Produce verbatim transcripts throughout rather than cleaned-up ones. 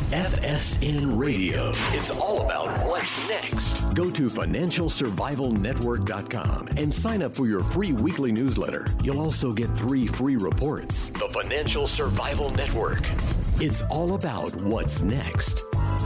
F S N Radio. It's all about what's next. Go to financial survival network dot com and sign up for your free weekly newsletter. You'll also get three free reports. The Financial Survival Network. It's all about what's next.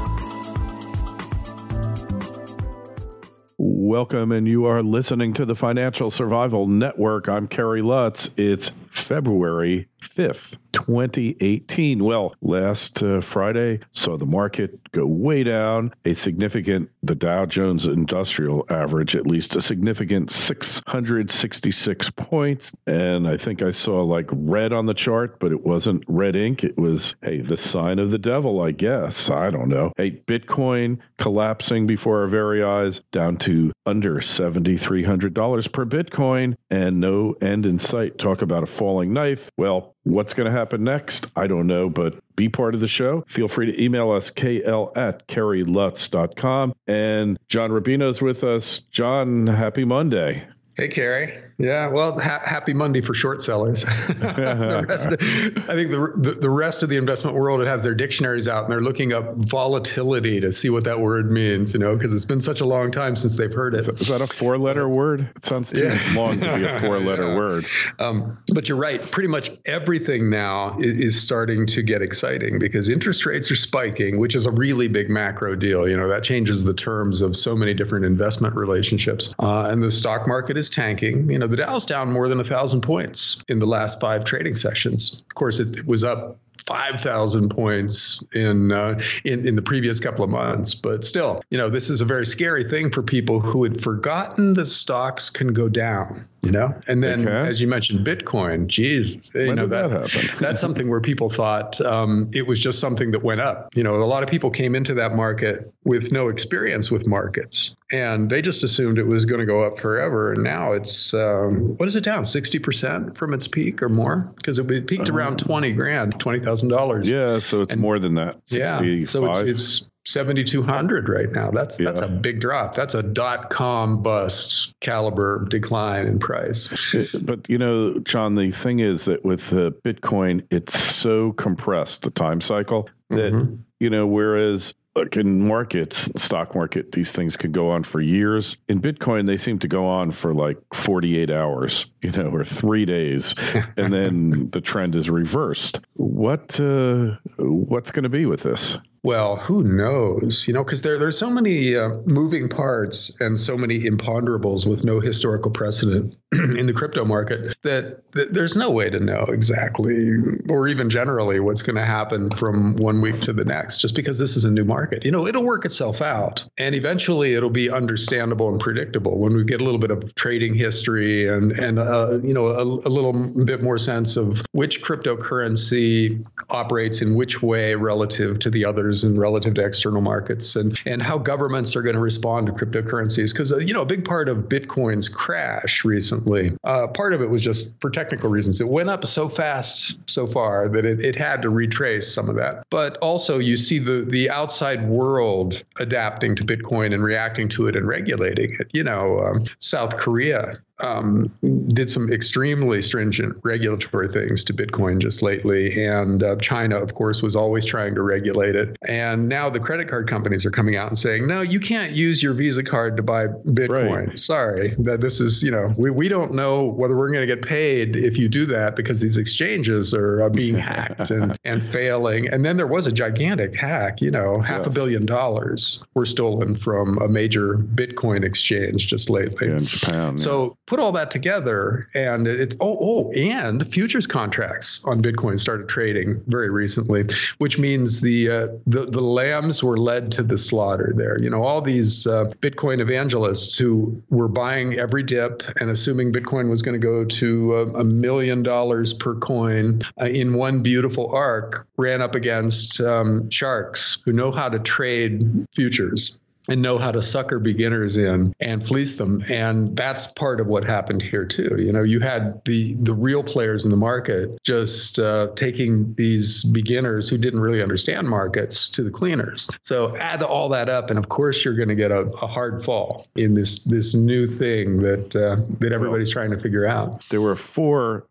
Welcome, and you are listening to the Financial Survival Network. I'm Kerry Lutz. It's February fifth, twenty eighteen. Well, last uh, Friday saw the market go way down, a significant, the Dow Jones Industrial Average, at least a significant six hundred sixty-six points. And I think I saw like red on the chart, but it wasn't red ink. It was, hey, the sign of the devil, I guess. I don't know. Hey, Bitcoin collapsing before our very eyes, down to under seven thousand three hundred dollars per Bitcoin, and no end in sight. Talk about a falling knife. Well, what's going to happen next? I don't know, but be part of the show. Feel free to email us, K L at kerry lutz dot com. And John Rubino's with us. John, happy Monday. Hey, Kerry. Yeah, well, ha- happy Monday for short sellers. the rest of, I think the, the the rest of the investment world has their dictionaries out and they're looking up volatility to see what that word means, you know, because it's been such a long time since they've heard it. Is that, is that a four-letter word? It sounds too yeah. long to be a four-letter yeah. word. Um, but you're right. Pretty much everything now is, is starting to get exciting because interest rates are spiking, which is a really big macro deal. You know, that changes the terms of so many different investment relationships. Uh, and the stock market is tanking. You know, the Dow's down more than a thousand points in the last five trading sessions. Of course, it, it was up five thousand points in, uh, in in the previous couple of months. But still, you know, this is a very scary thing for people who had forgotten that stocks can go down, you know? And then, okay. as you mentioned, Bitcoin, geez, you when know, did that, that happen? That's something where people thought um, it was just something that went up. You know, a lot of people came into that market with no experience with markets. And they just assumed it was going to go up forever. And now it's, um, what is it down? sixty percent from its peak or more? Because it peaked uh, around twenty grand, twenty thousand dollars. Yeah. So it's and, more than that. sixty-five. Yeah. So it's, it's seventy-two hundred right now. That's, yeah. that's a big drop. That's a dot-com bust caliber decline in price. But, you know, John, the thing is that with uh, Bitcoin, it's so compressed, the time cycle, that, mm-hmm. you know, whereas Look, in markets, stock market, these things could go on for years. In Bitcoin, they seem to go on for like forty-eight hours, you know, or three days, and then the trend is reversed. What uh, what's going to be with this? Well, who knows? You know, because there there's so many uh, moving parts and so many imponderables with no historical precedent in the crypto market that, that there's no way to know exactly or even generally what's going to happen from one week to the next, just because this is a new market. You know, it'll work itself out and eventually it'll be understandable and predictable when we get a little bit of trading history and, and uh, you know, a, a little bit more sense of which cryptocurrency operates in which way relative to the others and relative to external markets, and, and how governments are going to respond to cryptocurrencies. Because, uh, you know, a big part of Bitcoin's crash recently, uh, part of it was just for technical reasons. It went up so fast so far that it, it had to retrace some of that. But also you see the, the outside world adapting to Bitcoin and reacting to it and regulating it. You know, um, South Korea Um, did some extremely stringent regulatory things to Bitcoin just lately. And uh, China, of course, was always trying to regulate it. And now the credit card companies are coming out and saying, no, you can't use your Visa card to buy Bitcoin. Right. Sorry, that this is, you know, we, we don't know whether we're going to get paid if you do that because these exchanges are, are being hacked and, and failing. And then there was a gigantic hack, you know, half yes. a billion dollars were stolen from a major Bitcoin exchange just lately. Yeah, in Japan. So yeah. put all that together, and it's oh oh, and futures contracts on Bitcoin started trading very recently, which means the uh, the the lambs were led to the slaughter. There, you know, all these uh, Bitcoin evangelists who were buying every dip and assuming Bitcoin was going to go to a, a million dollars per coin uh, in one beautiful arc, ran up against um, sharks who know how to trade futures and know how to sucker beginners in and fleece them. And that's part of what happened here too. You know, you had the the real players in the market just uh, taking these beginners who didn't really understand markets to the cleaners. So add all that up, and of course you're going to get a, a hard fall in this this new thing that uh, that everybody's trying to figure out. There were four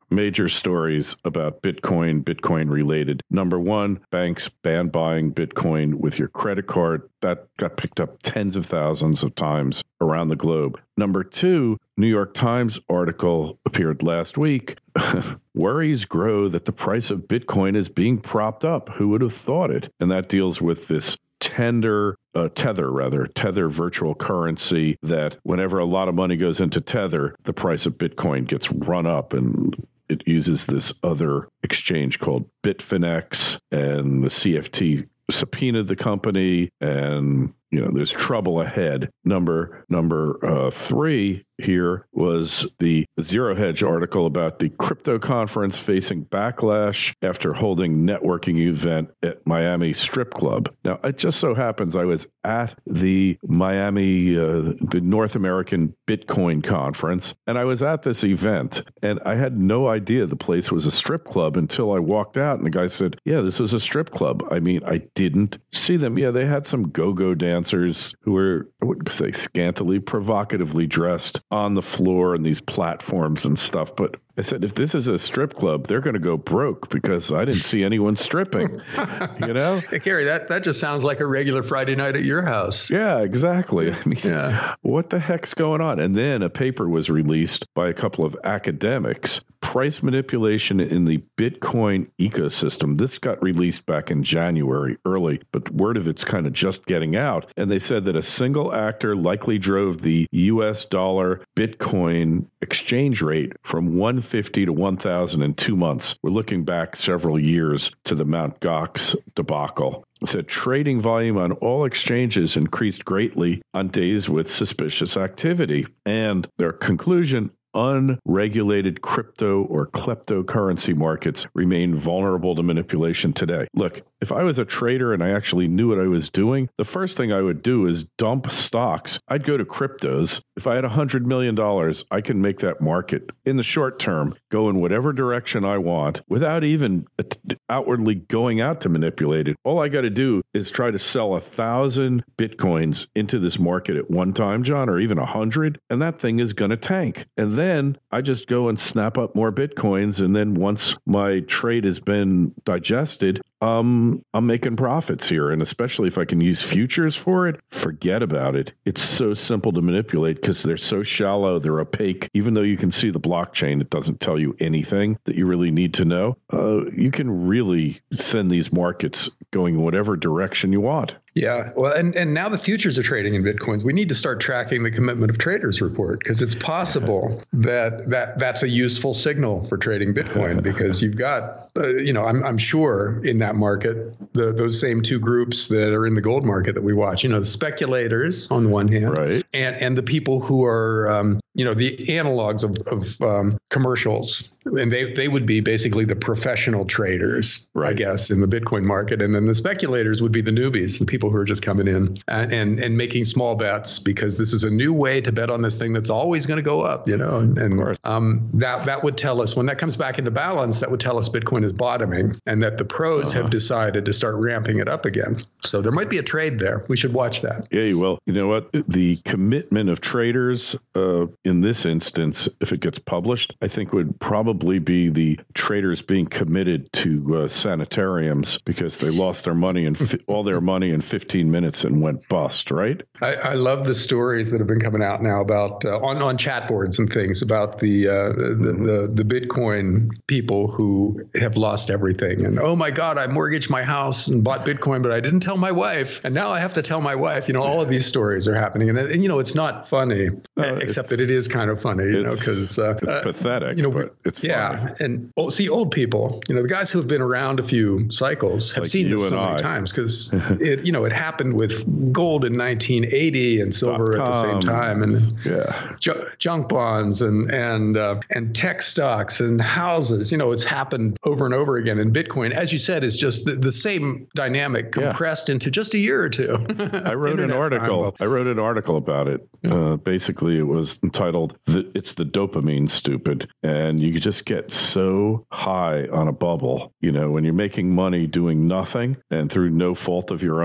major stories about Bitcoin, Bitcoin related. Number one, banks ban buying Bitcoin with your credit card. That got picked up tens of thousands of times around the globe. Number two, New York Times article appeared last week. Worries grow that the price of Bitcoin is being propped up. Who would have thought it? And that deals with this tender, uh, Tether rather, Tether virtual currency that whenever a lot of money goes into Tether, the price of Bitcoin gets run up, and it uses this other exchange called Bitfinex, and the C F T subpoenaed the company, and you know there's trouble ahead. Number number uh, three here was the Zero Hedge article about the crypto conference facing backlash after holding networking event at Miami Strip Club. Now, it just so happens I was at the Miami, uh, the North American Bitcoin conference, and I was at this event, and I had no idea the place was a strip club until I walked out, and the guy said, yeah, this is a strip club. I mean, I didn't see them. Yeah, they had some go-go dancers who were, I wouldn't say scantily, provocatively dressed on the floor and these platforms and stuff. But I said, if this is a strip club, they're going to go broke because I didn't see anyone stripping, you know? Hey, Kerry, that, that just sounds like a regular Friday night at your house. Yeah, exactly. I mean, yeah. What the heck's going on? And then a paper was released by a couple of academics, Price Manipulation in the Bitcoin Ecosystem. This got released back in January early, but word of it's kind of just getting out. And they said that a single actor likely drove the U S dollar Bitcoin exchange rate from one hundred fifty to one thousand in two months. We're looking back several years to the Mount Gox debacle. It said trading volume on all exchanges increased greatly on days with suspicious activity. And their conclusion, unregulated crypto or kleptocurrency markets remain vulnerable to manipulation today. Look, if I was a trader and I actually knew what I was doing, the first thing I would do is dump stocks. I'd go to cryptos. If I had one hundred million dollars, I can make that market in the short term go in whatever direction I want without even outwardly going out to manipulate it. All I got to do is try to sell a thousand Bitcoins into this market at one time, John, or even a hundred, and that thing is going to tank. And then I just go and snap up more Bitcoins. And then once my trade has been digested, um, I'm making profits here. And especially if I can use futures for it, forget about it. It's so simple to manipulate because they're so shallow, they're opaque. Even though you can see the blockchain, it doesn't tell you anything that you really need to know. Uh, you can really send these markets going in whatever direction you want. Yeah, well, and, and now the futures are trading in Bitcoins. We need to start tracking the Commitment of Traders report because it's possible that, that that's a useful signal for trading Bitcoin because you've got, uh, you know, I'm, I'm sure in that market, the, those same two groups that are in the gold market that we watch, you know, the speculators on the one hand, right, and, and the people who are, um, you know, the analogs of, of um, commercials. And they, they would be basically the professional traders, right, I guess, in the Bitcoin market. And then the speculators would be the newbies, the people who are just coming in and, and, and making small bets because this is a new way to bet on this thing that's always going to go up, you know, and, and um, that, that would tell us when that comes back into balance, that would tell us Bitcoin is bottoming and that the pros uh-huh. have decided to start ramping it up again. So there might be a trade there. We should watch that. Yeah, well, you know what? The commitment of traders uh, in this instance, if it gets published, I think would probably be the traders being committed to uh, sanitariums because they lost their money and fi- all their money in fifteen minutes and went bust, right? I, I love the stories that have been coming out now about uh, on on chat boards and things about the, uh, the the the Bitcoin people who have lost everything and oh my God, I mortgaged my house and bought Bitcoin, but I didn't tell my wife, and now I have to tell my wife. You know, all of these stories are happening, and, and you know, it's not funny, no, except that it is kind of funny, you know, because uh, it's uh, pathetic. You know, but it's yeah. funny. And oh, see, old people, you know, the guys who have been around a few cycles have like seen this so I. many times because it, you know, it happened with gold in nineteen eighty and silver at the same time, and yeah, ju- junk bonds and and uh, and tech stocks and houses. You know, it's happened over and over again. And Bitcoin, as you said, is just the, the same dynamic compressed yeah. into just a year or two. I wrote an article. I wrote an article about it. Yeah. Uh, basically, it was entitled the, "It's the Dopamine Stupid," and you just get so high on a bubble, you know, when you're making money doing nothing and through no fault of your own,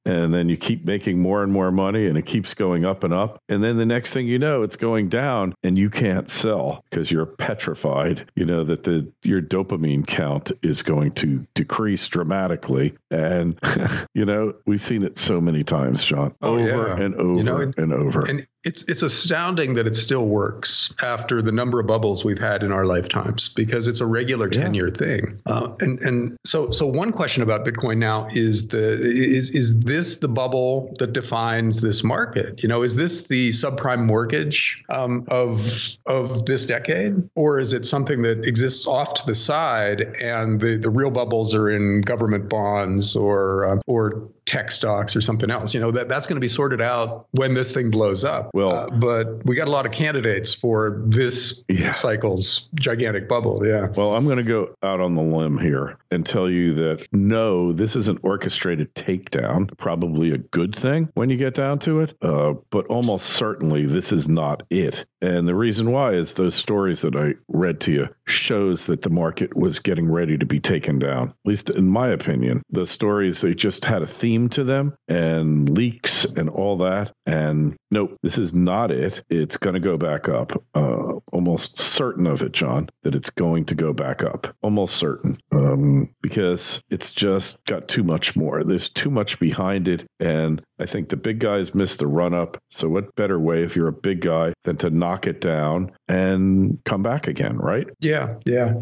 and then you keep making more and more money, and it keeps going up and up. And then the next thing you know, it's going down, and you can't sell because you're petrified, you know, that the your dopamine count is going to decrease dramatically. And, you know, we've seen it so many times, John, oh, over yeah. and over you know, and, and over. And it's it's astounding that it still works after the number of bubbles we've had in our lifetimes, because it's a regular ten-year yeah. thing. Uh, and and so so one question about Bitcoin now is the is is this the bubble that defines this market? You know, is this the subprime mortgage um, of of this decade, or is it something that exists off to the side and the, the real bubbles are in government bonds or uh, or tech stocks or something else? You know, that that's going to be sorted out when this thing blows up. Well, uh, but we got a lot of candidates for this yeah. cycle's gigantic bubble. Yeah. Well, I'm going to go out on the limb here and tell you that no, this is an orchestrated takedown. Probably a good thing when you get down to it, uh, but almost certainly this is not it. And the reason why is those stories that I read to you shows that the market was getting ready to be taken down. At least in my opinion, the stories, they just had a theme to them and leaks and all that. And nope, this is not it. It's going to go back up. Uh, almost certain of it, John, that it's going to go back up. Almost certain. Um, because it's just got too much more. There's too much behind it. And I think the big guys missed the run up. So what better way if you're a big guy than to knock it down and come back again, right? Yeah, yeah.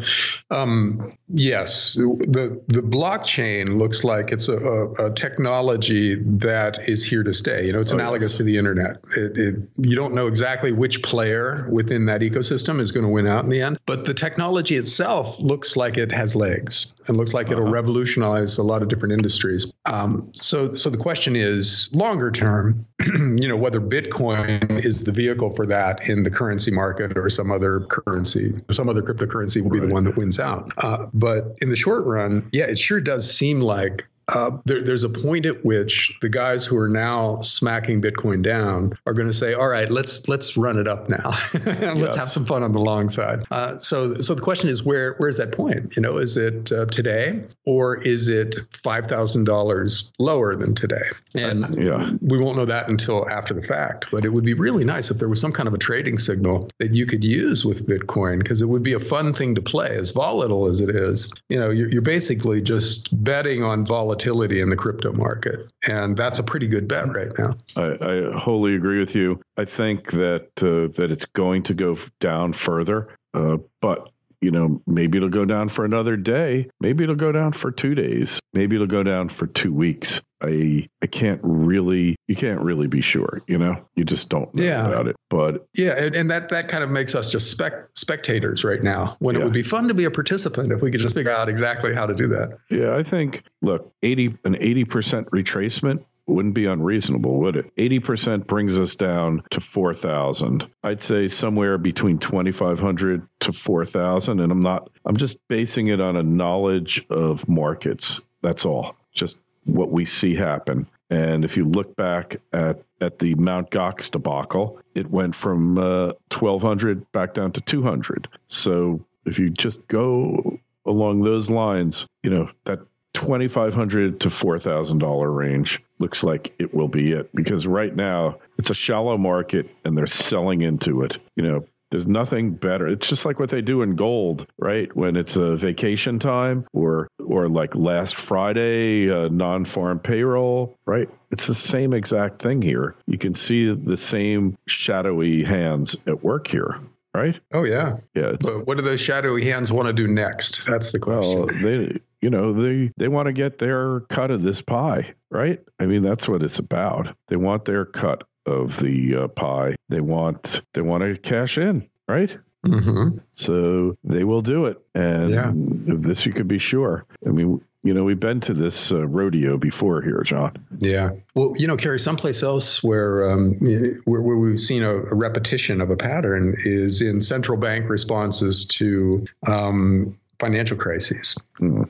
Um, yes. The the blockchain looks like it's a, a, a technology that is here to stay. You know, it's oh, analogous yes. to the internet. It, it, you don't know exactly which player within that ecosystem is going to win out in the end, but the technology itself looks like it has legs and looks like uh-huh. it'll revolutionize a lot of different industries. Um, so, so the question is, longer term, you know, whether Bitcoin is the vehicle for that in the currency market or some other currency, or some other cryptocurrency will be right. the one that wins out. Uh, but in the short run, yeah, it sure does seem like Uh, there, there's a point at which the guys who are now smacking Bitcoin down are going to say, "All right, let's let's run it up now. let's yes. have some fun on the long side." Uh, so, so the question is, where where's that point? You know, is it uh, today, or is it five thousand dollars lower than today? And uh, yeah. we won't know that until after the fact. But it would be really nice if there was some kind of a trading signal that you could use with Bitcoin, because it would be a fun thing to play. As volatile as it is, you know, you're, you're basically just betting on volatility. Volatility in the crypto market. And that's a pretty good bet right now. I, I wholly agree with you. I think that uh, that it's going to go down further, uh, but you know, maybe it'll go down for another day. Maybe it'll go down for two days. Maybe it'll go down for two weeks. I I can't really, you can't really be sure, you know, you just don't know yeah. about it. But yeah, and, and that, that kind of makes us just spec, spectators right now, when yeah. it would be fun to be a participant if we could just figure out exactly how to do that. Yeah, I think, look, eighty an eighty percent retracement wouldn't be unreasonable, would it? eighty percent brings us down to four thousand. I'd say somewhere between twenty-five hundred to four thousand. And I'm not, I'm just basing it on a knowledge of markets. That's all. Just what we see happen. And if you look back at, at the Mount Gox debacle, it went from uh, twelve hundred back down to two hundred. So if you just go along those lines, you know, that twenty-five hundred to four thousand dollars range looks like it will be it, because right now it's a shallow market and they're selling into it. You know, there's nothing better. It's just like what they do in gold, right? When it's a vacation time or or like last Friday, uh, non-farm payroll, right? It's the same exact thing here. You can see the same shadowy hands at work here. Right? Oh, yeah. Yeah. But what do those shadowy hands want to do next? That's the question. Well, they, you know, they, they want to get their cut of this pie, right? I mean, that's what it's about. They want their cut of the uh, pie. They want, they want to cash in, right? Mm-hmm. So they will do it. And yeah. of this, you can be sure. I mean, you know, we've been to this uh, rodeo before here, John. Yeah. Well, you know, Kerry, someplace else where um, where, where we've seen a, a repetition of a pattern is in central bank responses to um, financial crises. Mm.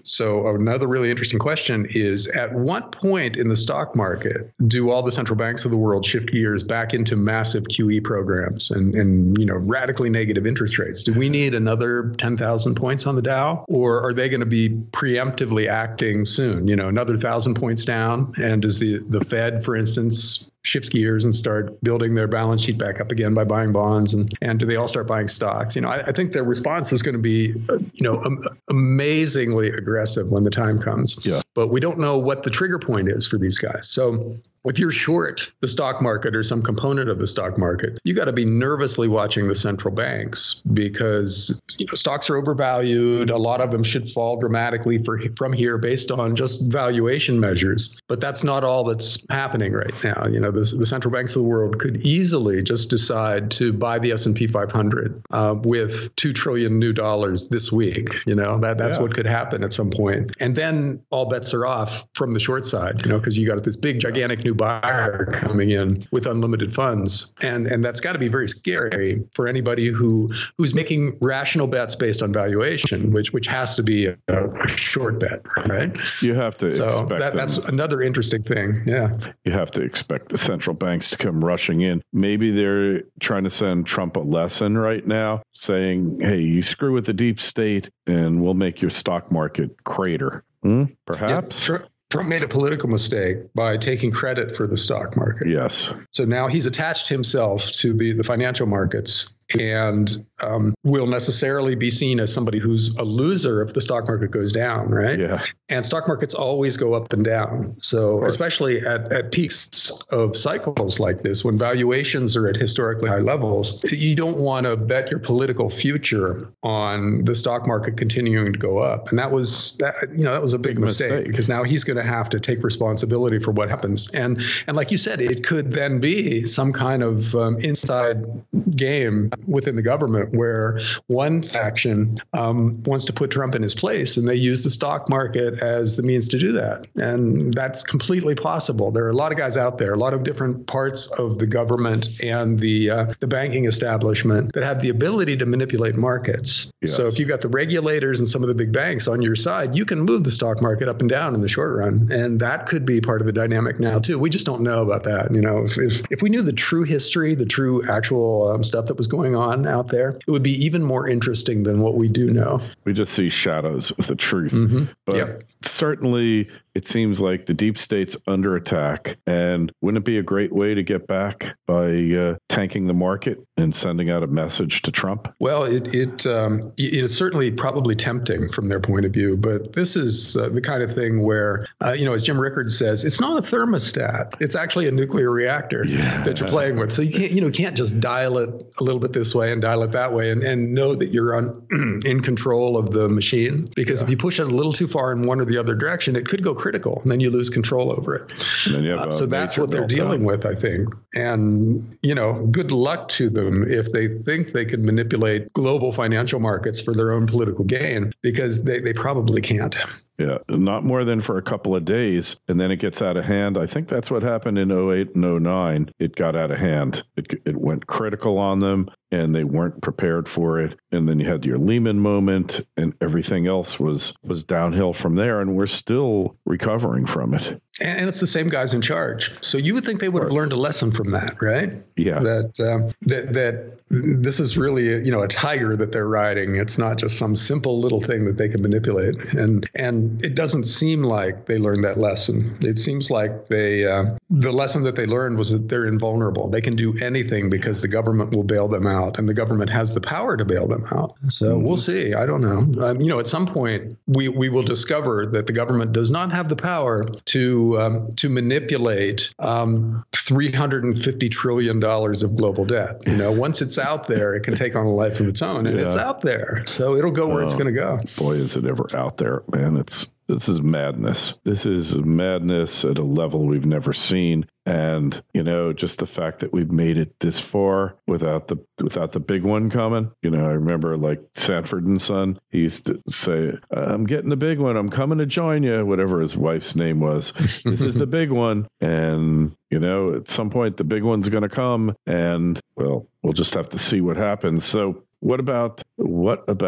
So another really interesting question is, at what point in the stock market do all the central banks of the world shift gears back into massive Q E programs and, and you know, radically negative interest rates? Do we need another ten thousand points on the Dow, or are they going to be preemptively acting soon? You know, another thousand points down, and does the, the Fed, for instance, shifts gears and start building their balance sheet back up again by buying bonds, and, and do they all start buying stocks? You know, I, I think their response is going to be, uh, you know, um, amazingly aggressive when the time comes. Yeah. But we don't know what the trigger point is for these guys. So if you're short the stock market or some component of the stock market, you got to be nervously watching the central banks, because you know stocks are overvalued. A lot of them should fall dramatically for, from here based on just valuation measures. But that's not all that's happening right now. You know, the, the central banks of the world could easily just decide to buy the S and P five hundred uh, with two trillion new dollars this week. You know, that that's yeah. what could happen at some point. And then all bets are off from the short side, you know, because you got this big, gigantic new buyer coming in with unlimited funds. And and that's got to be very scary for anybody who who's making rational bets based on valuation, which which has to be a, a short bet, right? You have to so expect that, that's another interesting thing. Yeah. You have to expect the central banks to come rushing in. Maybe they're trying to send Trump a lesson right now, saying, hey, you screw with the deep state and we'll make your stock market crater. Hmm? Perhaps. Yeah, Trump made a political mistake by taking credit for the stock market. Yes. So now he's attached himself to the, the financial markets and um, will necessarily be seen as somebody who's a loser if the stock market goes down, right? Yeah. And stock markets always go up and down. So especially at, at peaks of cycles like this, when valuations are at historically high levels, you don't want to bet your political future on the stock market continuing to go up. And that was that, you know, that was a big, big mistake, mistake because now he's going to have to take responsibility for what happens. And and like you said, it could then be some kind of um, inside game within the government where one faction um, wants to put Trump in his place, and they use the stock market as the means to do that. And that's completely possible. There are a lot of guys out there, a lot of different parts of the government and the uh, the banking establishment that have the ability to manipulate markets. Yes. So if you've got the regulators and some of the big banks on your side, you can move the stock market up and down in the short run. And that could be part of the dynamic now, too. We just don't know about that. You know, if if, if we knew the true history, the true actual um, stuff that was going on out there, it would be even more interesting than what we do know. We just see shadows of the truth. Mm-hmm. But yep. certainly it seems like the deep state's under attack. And wouldn't it be a great way to get back by uh, tanking the market and sending out a message to Trump? Well, it, it um, it's certainly probably tempting from their point of view. But this is uh, the kind of thing where, uh, you know, as Jim Rickards says, it's not a thermostat. It's actually a nuclear reactor yeah. that you're playing with. So you can't, you know, can't just dial it a little bit this way and dial it that way and, and know that you're on in control of the machine. Because yeah. if you push it a little too far in one or the other direction, it could go critical, and then you lose control over it. And then you have uh, so that's what they're dealing time. with, I think. And, you know, good luck to them if they think they can manipulate global financial markets for their own political gain, because they, they probably can't. Yeah, not more than for a couple of days, and then it gets out of hand. I think that's what happened in oh eight and oh nine. It got out of hand. It, it went critical on them, and they weren't prepared for it. And then you had your Lehman moment, and everything else was was downhill from there, and we're still recovering from it. And it's the same guys in charge. So you would think they would have learned a lesson from that, right? Yeah. That um, that that this is really a, you know a tiger that they're riding. It's not just some simple little thing that they can manipulate. And and it doesn't seem like they learned that lesson. It seems like they uh, the lesson that they learned was that they're invulnerable. They can do anything because the government will bail them out, and the government has the power to bail them out. So mm-hmm. we'll see. I don't know. Um, you know, at some point we we will discover that the government does not have the power to Um, to manipulate um, three hundred fifty trillion dollars of global debt. You know, once it's out there, it can take on a life of its own, and yeah. it's out there. So it'll go where oh, it's going to go. Boy, is it ever out there, man. It's This is madness. This is madness at a level we've never seen. And, you know, just the fact that we've made it this far without the without the big one coming. You know, I remember like Sanford and Son, he used to say, I'm getting the big one. I'm coming to join you, whatever his wife's name was. This is the big one. And, you know, at some point, the big one's going to come. And, well, we'll just have to see what happens. So what about what about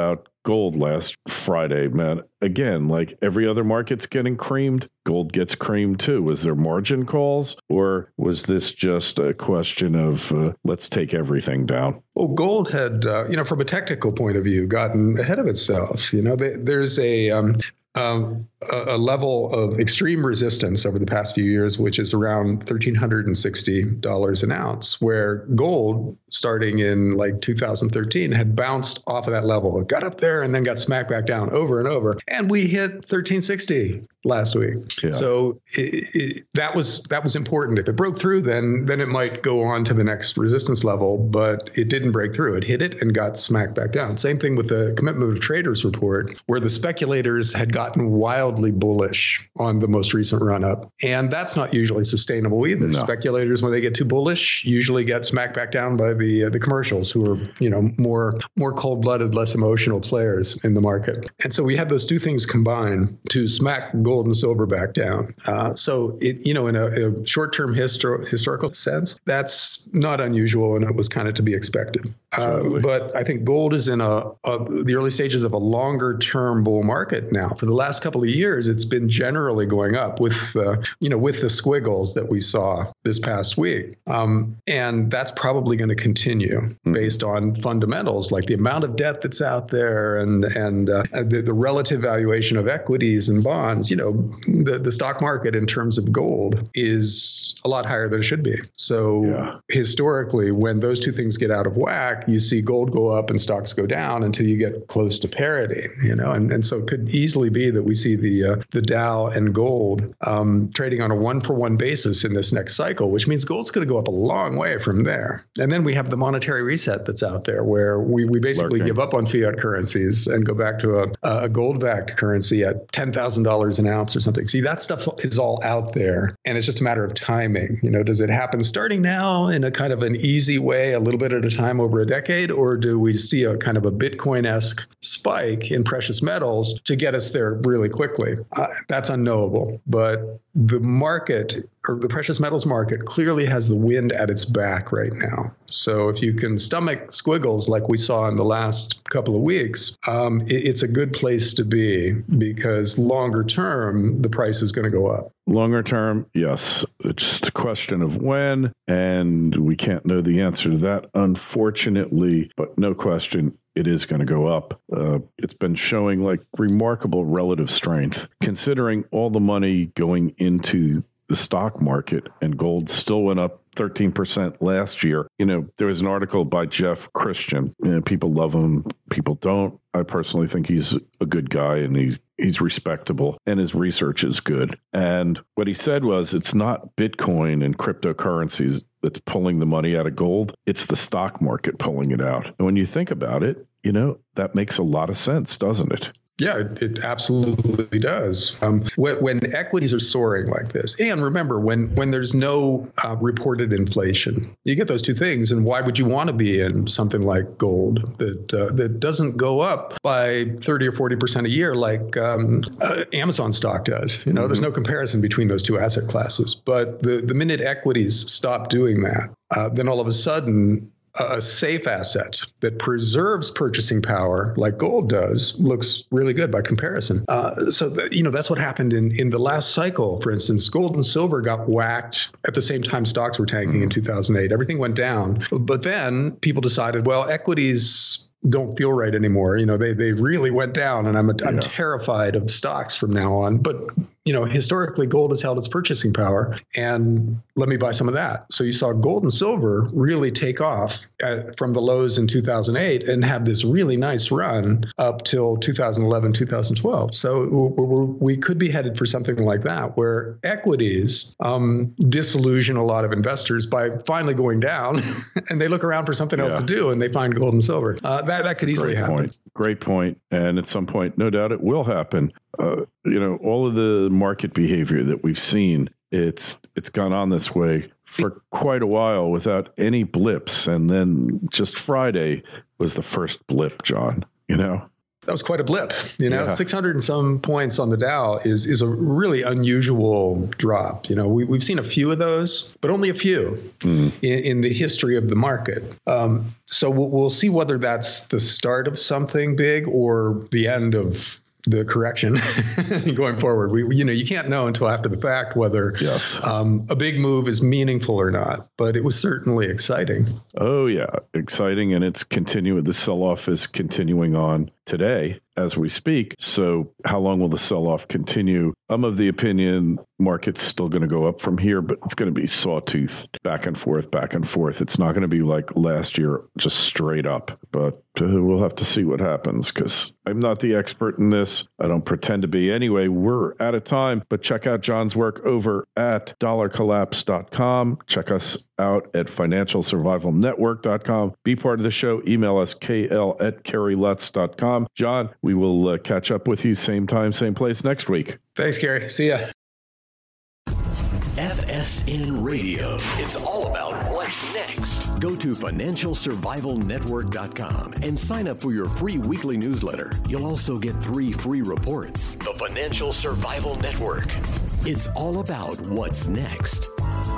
gold last Friday, man. Again, like every other market's getting creamed, gold gets creamed too. Was there margin calls, or was this just a question of uh, let's take everything down? Well, gold had, uh, you know, from a technical point of view, gotten ahead of itself. You know, they, there's a um, um, a, a level of extreme resistance over the past few years, which is around one thousand three hundred sixty dollars an ounce, where gold, starting in like two thousand thirteen, had bounced off of that level. It got up there and then got smacked back down over and over. And we hit thirteen sixty last week. Yeah. So it, it, that was that was important. If it broke through, then then it might go on to the next resistance level, but it didn't break through. It hit it and got smacked back down. Same thing with the Commitment of Traders report, where the speculators had gotten wildly bullish on the most recent run up. And that's not usually sustainable either. No. Speculators, when they get too bullish, usually get smacked back down by the uh, the commercials, who are, you know, more more cold-blooded, less emotional players in the market. And so we had those two things combined to smack gold and silver back down. Uh, so, it, you know, in a, a short-term histor- historical sense, that's not unusual, and it was kind of to be expected. Uh, but I think gold is in a, a the early stages of a longer-term bull market now. For the last couple of years, it's been generally going up with, uh, you know, with the squiggles that we saw this past week. Um, and that's probably going to continue mm-hmm. based on fundamentals like the amount of debt that's out there and and uh, the, the relative valuation of equities and bonds. You know, the, the stock market in terms of gold is a lot higher than it should be. So yeah. historically, when those two things get out of whack, you see gold go up and stocks go down until you get close to parity, you know, and, and so it could easily be that we see the uh, the Dow and gold um, trading on a one-for-one basis in this next cycle, which means gold's going to go up a long way from there. And then we have the monetary reset that's out there, where we, we basically Lurking. give up on fiat currencies and go back to a, a gold-backed currency at ten thousand dollars an ounce or something. See, that stuff is all out there, and it's just a matter of timing. You know, does it happen starting now in a kind of an easy way, a little bit at a time over a decade, or do we see a kind of a Bitcoin-esque spike in precious metals to get us there really quickly? Uh, that's unknowable. But the market, or the precious metals market, clearly has the wind at its back right now. So if you can stomach squiggles like we saw in the last couple of weeks, um, it, it's a good place to be, because longer term, the price is going to go up. Longer term, yes. It's just a question of when, and we can't know the answer to that, unfortunately, but no question, it is going to go up. Uh, it's been showing like remarkable relative strength, considering all the money going into the stock market, and gold still went up thirteen percent last year. You know, there was an article by Jeff Christian, and people love him, people don't. I personally think he's a good guy, and he's he's respectable, and his research is good. And what he said was, it's not Bitcoin and cryptocurrencies that's pulling the money out of gold. It's the stock market pulling it out. And when you think about it, you know, that makes a lot of sense, doesn't it? Yeah, it, it absolutely does. Um, when, when equities are soaring like this, and remember, when when there's no uh, reported inflation, you get those two things. And why would you want to be in something like gold that uh, that doesn't go up by thirty or forty percent a year like um, uh, Amazon stock does? You know, mm-hmm. there's no comparison between those two asset classes. But the, the minute equities stop doing that, uh, then all of a sudden, a safe asset that preserves purchasing power like gold does looks really good by comparison. Uh, so, that, you know, that's what happened in, in the last cycle. For instance, gold and silver got whacked at the same time stocks were tanking in two thousand eight. Everything went down. But then people decided, well, equities don't feel right anymore. You know, they they really went down, and I'm, yeah. I'm terrified of stocks from now on. But, you know, historically, gold has held its purchasing power, and let me buy some of that. So you saw gold and silver really take off at, from the lows in two thousand eight and have this really nice run up till two thousand eleven, two thousand twelve. So we're, we could be headed for something like that, where equities um, disillusion a lot of investors by finally going down, and they look around for something yeah. else to do, and they find gold and silver. Uh, that, that could easily Great happen. Point. Great point. And at some point, no doubt it will happen. Uh, you know, all of the market behavior that we've seen, it's it's gone on this way for quite a while without any blips. And then just Friday was the first blip, John, you know? that was quite a blip. You know, Yeah. six hundred and some points on the Dow is is a really unusual drop. You know, we, we've seen a few of those, but only a few mm. in, in the history of the market. Um, so we'll, we'll see whether that's the start of something big or the end of the correction going forward. We, you know, you can't know until after the fact whether yes. um, a big move is meaningful or not, but it was certainly exciting. Oh, yeah. Exciting. And it's continuing. The sell-off is continuing on today as we speak. So how long will the sell-off continue? I'm of the opinion market's still going to go up from here, but it's going to be sawtooth back and forth, back and forth. It's not going to be like last year, just straight up. But uh, we'll have to see what happens because I'm not the expert in this. I don't pretend to be. Anyway, we're out of time, but check out John's work over at dollar collapse dot com. Check us out at financial survival network dot com. Be part of the show. Email us k l at kerry lutz dot com. John, we will uh, catch up with you same time, same place next week. Thanks, Gary. See ya. F S N Radio. It's all about what's next. Go to financial survival network dot com and sign up for your free weekly newsletter. You'll also get three free reports. The Financial Survival Network. It's all about what's next.